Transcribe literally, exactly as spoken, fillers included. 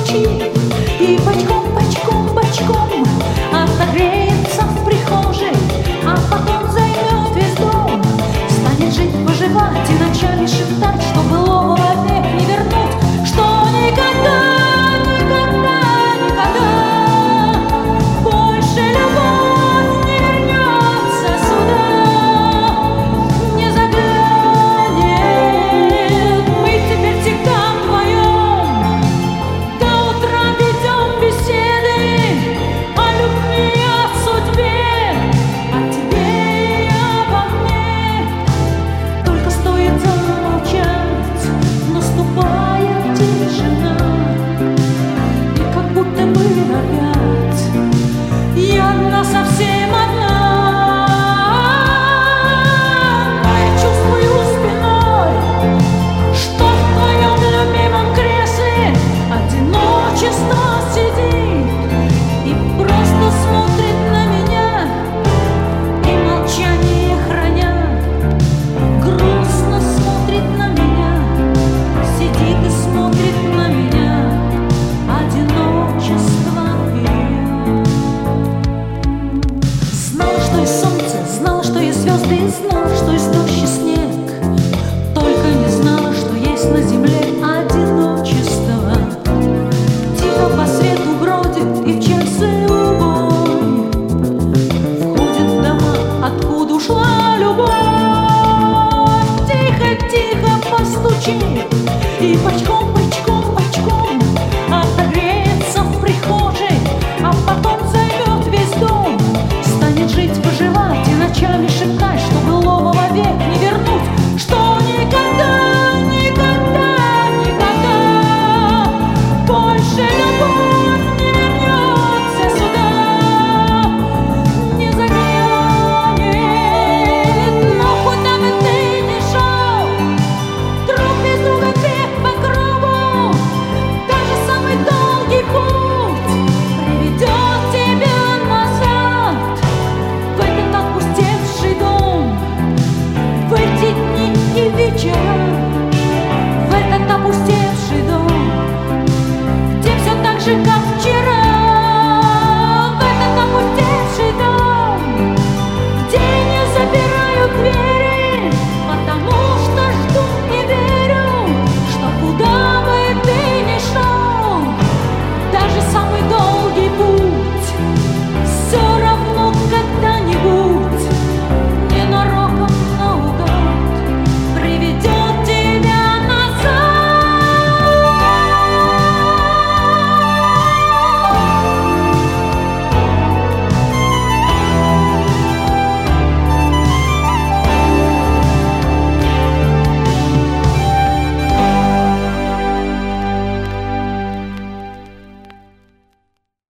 постучит и бочком, бочком, бочком отогреется в прихожей, а потом займет весь дом. Станет жить, выживать и ночами шептать, что былого вовек не вернуть, что никогда, никогда, никогда больше любовь не вернется сюда, не заглянет. Мы теперь всегда вдвоем до утра ведем беседы о любви, о судьбе, о тебе и обо мне. Только стоит замолчать, наступает тишина, и как будто бы опять я одна, совсем одна. А я чувствую спиной, что в твоем любимом кресле одиночество сидит и просто смотрит на меня, и молчание храня, грустно смотрит на меня, сидит и смотрит на меня, одиночество ее. Знала, что есть солнце, знала, что есть звезды, и знала, что есть дождь и снег, только не знала, что есть на земле одиночество. Тихо по свету бродит и в часы убой, входит в дома, откуда ушла любовь. Тихо, тихо постучит и бочком, бочком, бочком отогреется в прихожей, а потом займет весь дом. Станет жить, выживать и ночами шептать, что былого вовек не вернуть, что никогда, никогда, никогда больше любовь не вернется сюда, не заглянет. Но куда бы ты ни шел, друг без друга век по кругу, даже самый долгий путь приведет тебя назад в этот опустевший дом, в эти дни и вечера, в этот опустевший дом, где все так же, как